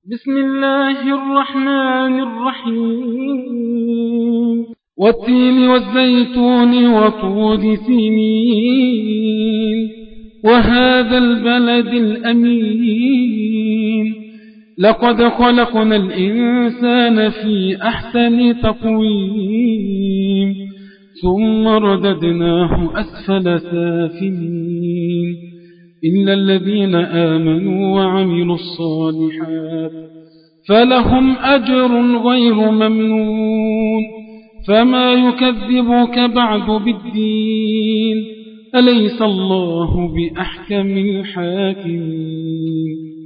بسم الله الرحمن الرحيم والتين والزيتون وطور سينين وهذا البلد الأمين لقد خلقنا الإنسان في أحسن تقويم ثم رددناه أسفل سافلين إلا الذين آمنوا وعملوا الصالحات فلهم أجر غير ممنون فما يكذبك بعد بالدين أليس الله بأحكم الحاكمين